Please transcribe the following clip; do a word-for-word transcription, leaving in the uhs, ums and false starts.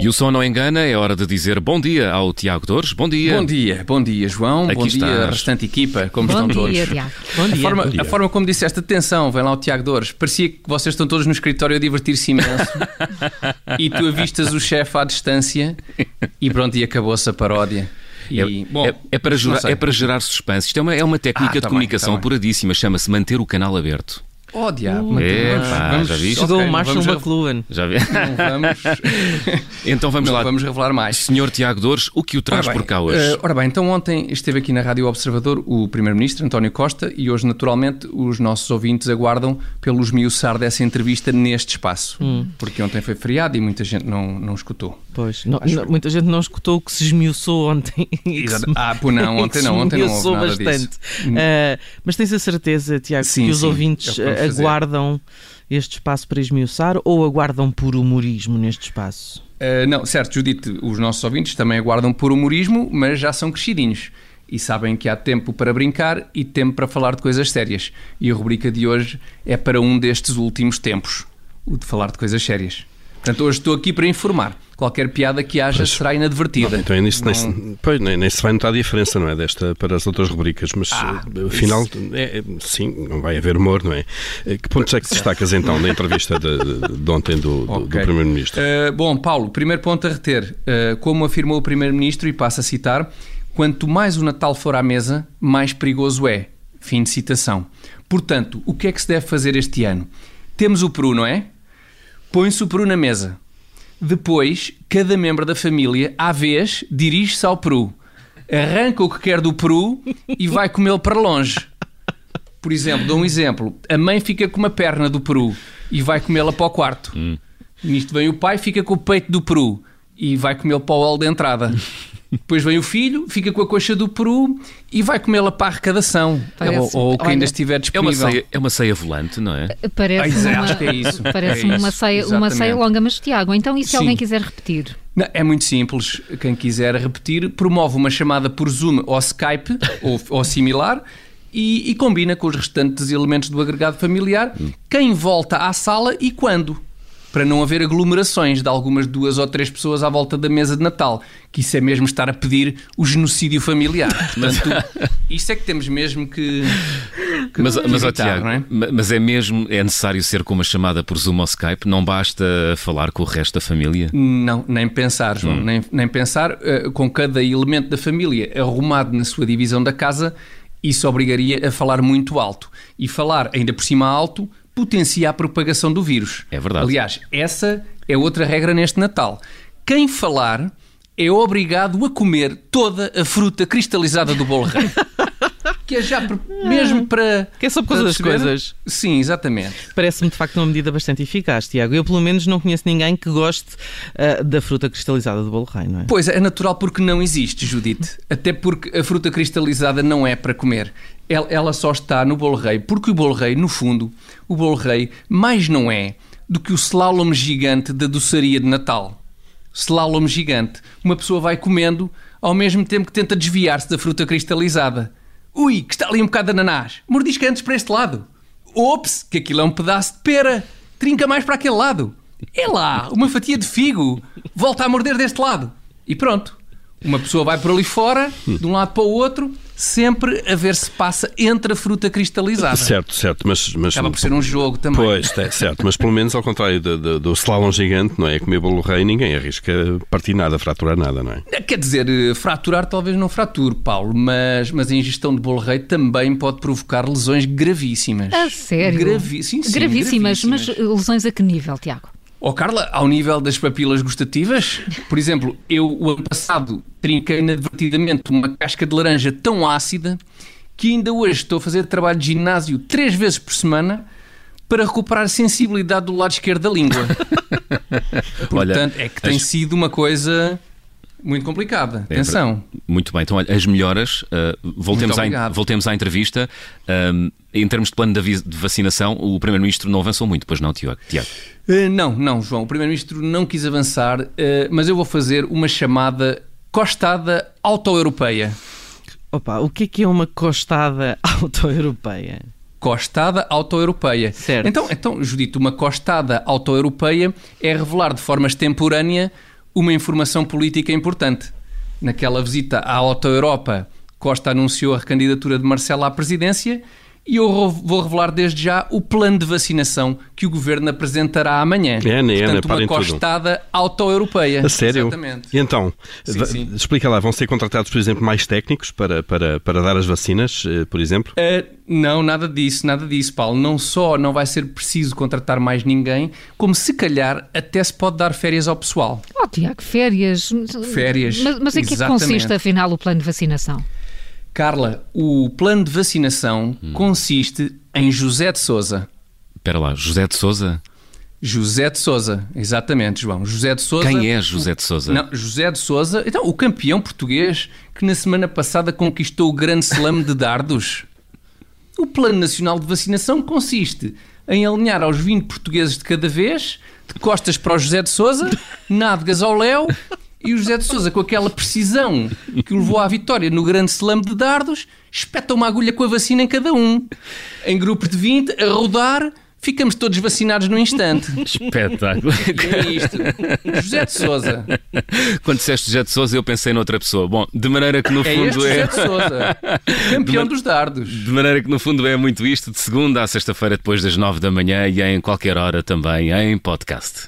E o som não engana, é hora de dizer bom dia ao Tiago Dores. Bom dia. Bom dia, bom dia, João. Aqui bom dia, estás. restante equipa. Como Bom estão dia, todos? Tiago. Bom dia. A forma, Bom dia. a forma como disseste, atenção, vem lá o Tiago Dores. Parecia que vocês estão todos no escritório a divertir-se imenso e tu avistas o chefe à distância e pronto, e acabou-se a paródia. E, É, bom, é- é para não gerar, sei. é para gerar suspense. Isto é uma, é uma técnica Ah, de tá bem, comunicação tá bem. apuradíssima. Chama-se manter o canal aberto. Oh, diabo. Uh, mas é, vamos- pá, vamos- já viste? Chegou ok, o Marshall vamos re- McLuhan. Já vê? Não vamos, Então vamos não lá. vamos revelar mais. Senhor Tiago Dores, o que o traz Ora bem, por cá hoje? eh, ora bem, então ontem esteve aqui na Rádio Observador o Primeiro-Ministro, António Costa, e hoje, naturalmente, os nossos ouvintes aguardam pelo esmiuçar dessa entrevista neste espaço. Porque ontem foi feriado e muita gente não, não escutou. Pois, não- não- muita gente não escutou o que se esmiuçou ontem. Exato. Ah, pô, não, ontem não, ontem não houve Esmiuçou nada bastante. disso. Ah, mas tens a certeza, Tiago, Sim, que os sim, ouvintes é o que vamos ah, fazer. aguardam este espaço para esmiuçar ou aguardam por humorismo neste espaço? Uh, não, certo, Judite, os nossos ouvintes também aguardam por humorismo, mas já são crescidinhos e sabem que há tempo para brincar e tempo para falar de coisas sérias. E a rubrica de hoje é para um destes últimos tempos, o de falar de coisas sérias. Portanto, hoje estou aqui para informar. Qualquer piada que haja Pois. será inadvertida. Então, é nisso, Não- nem, pois, nem, nem se vai notar a diferença, não é? Desta para as outras rubricas, mas Ah, eh, afinal, é, é, sim, não vai haver humor, não é? Eh, Que pontos é que destacas então da entrevista de, de ontem do, do, do Ok. Primeiro-Ministro? Uh, bom, Paulo, primeiro ponto a reter. Uh, como afirmou o Primeiro-Ministro, e passo a citar, quanto mais o Natal for à mesa, mais perigoso é. Fim de citação. Portanto, o que é que se deve fazer este ano? Temos o peru, não é? Põe-se o peru na mesa. Depois, cada membro da família, à vez, dirige-se ao peru. Arranca o que quer do peru e vai comê-lo para longe. Por exemplo, dou um exemplo. A mãe fica com uma perna do peru e vai comê-la para o quarto. Nisto vem o pai, fica com o peito do peru e vai comê-lo para o hall de entrada. Depois vem o filho, fica com a coxa do peru e vai comê-la para a arrecadação. Parece- ou, ou que olha, ainda estiver É uma, disponível. ceia, é uma ceia volante, não é? Ah, Parece exato, uma, acho que é isso. parece É uma, isso, ceia, uma exatamente. ceia longa, mas Tiago, então e se Sim. alguém quiser repetir? Não, é muito simples. Quem quiser repetir, promove uma chamada por Zoom ou Skype ou, ou similar e, e combina com os restantes elementos do agregado familiar quem volta à sala e quando. Para não haver aglomerações de algumas duas ou três pessoas à volta da mesa de Natal, que isso é mesmo estar a pedir o genocídio familiar. Portanto, isso é que temos mesmo que, que Mas, mas, ó, evitar, Tiago, não é? ma- mas é mesmo é necessário ser com uma chamada por Zoom ou Skype? Não basta falar com o resto da família? Não, nem pensar, João, nem, nem pensar. eh, com cada elemento da família arrumado na sua divisão da casa, isso obrigaria a falar muito alto. E falar ainda por cima alto potencia a propagação do vírus. É verdade. Aliás, essa é outra regra neste Natal. Quem falar é obrigado a comer toda a fruta cristalizada do bolo rei. Que é já per- mesmo para... Que é só por causa para das perceber? coisas. Sim, exatamente. Parece-me de facto uma medida bastante eficaz, Tiago. Eu pelo menos não conheço ninguém que goste ah, da fruta cristalizada do bolo rei, não é? Pois, é natural porque não existe, Judite. Até porque a fruta cristalizada não é para comer. Ela, ela só está no bolo rei. Porque o bolo rei, no fundo, o bolo rei mais não é do que o slalom gigante da doçaria de Natal. Slalom gigante. Uma pessoa vai comendo ao mesmo tempo que tenta desviar-se da fruta cristalizada. Ui, que está ali um bocado de ananás. Mordisca antes para este lado. Ops, que aquilo é um pedaço de pera. Trinca mais para aquele lado. É lá, uma fatia de figo. Volta a morder deste lado. E pronto. Uma pessoa vai por ali fora, de um lado para o outro, sempre a ver se passa entre a fruta cristalizada. Certo, certo, mas... mas Acaba por ser um jogo também. Pois, é, certo, mas pelo menos ao contrário do, do, do slalom gigante, não é? Comer bolo rei, ninguém arrisca partir nada, fraturar nada, não é? Quer dizer, fraturar talvez não frature, Paulo, mas, mas a ingestão de bolo rei também pode provocar lesões gravíssimas. A sério? Gravi... Sim, sim, gravíssimas, gravíssimas. mas lesões a que nível, Tiago? Oh, Carla, ao nível das papilas gustativas, por exemplo, eu o ano passado trinquei inadvertidamente uma casca de laranja tão ácida que ainda hoje estou a fazer trabalho de ginásio três vezes por semana para recuperar a sensibilidade do lado esquerdo da língua. Portanto, é que tem as- sido uma coisa muito complicada. É Atenção. Muito bem, então olha, as melhoras, uh, voltemos, Muito à, obrigado. voltemos à entrevista. Um, em termos de plano de, avi- de vacinação, o Primeiro-Ministro não avançou muito, pois não, Tiago? Tiago. Uh, não, não, João. O Primeiro-Ministro não quis avançar, uh, mas eu vou fazer uma chamada costada auto-europeia. Opa, o que é que é uma costada auto-europeia? Costada auto-europeia. Certo. Então, então, Judito, uma costada auto-europeia é revelar de forma extemporânea uma informação política importante. Naquela visita à Auto-Europa, Costa anunciou a recandidatura de Marcelo à presidência e eu vou revelar desde já o plano de vacinação que o Governo apresentará amanhã. É, né, Portanto, né, uma costada auto-europeia. A sério? Exatamente. E então, Sim, sim. explica lá, vão ser contratados, por exemplo, mais técnicos para, para, para dar as vacinas, por exemplo? Uh, não, nada disso, nada disso, Paulo. Não só não vai ser preciso contratar mais ninguém, como se calhar até se pode dar férias ao pessoal. Oh, Tiago, férias. Férias, Mas, mas em que é que consiste, afinal, o plano de vacinação? Carla, o plano de vacinação hum. consiste em José de Sousa. Espera lá, José de Sousa? José de Sousa, exatamente, João. José de Sousa. Quem é José de Sousa? Não, José de Sousa, então, o campeão português que na semana passada conquistou o grande slam de dardos. O Plano Nacional de Vacinação consiste em alinhar aos vinte portugueses de cada vez, de costas para o José de Sousa, nádegas ao Léo. E o José de Sousa, com aquela precisão que o levou à vitória no grande slam de dardos, espeta uma agulha com a vacina em cada um. Em grupos de vinte, a rodar, ficamos todos vacinados num instante. Espetáculo. É isto. José de Sousa. Quando disseste José de Sousa, eu pensei noutra pessoa. Bom, de maneira que no é fundo este é... José de Sousa, campeão de dos dardos. De maneira que no fundo é muito isto, de segunda à sexta-feira, depois das nove da manhã e em qualquer hora também em podcast.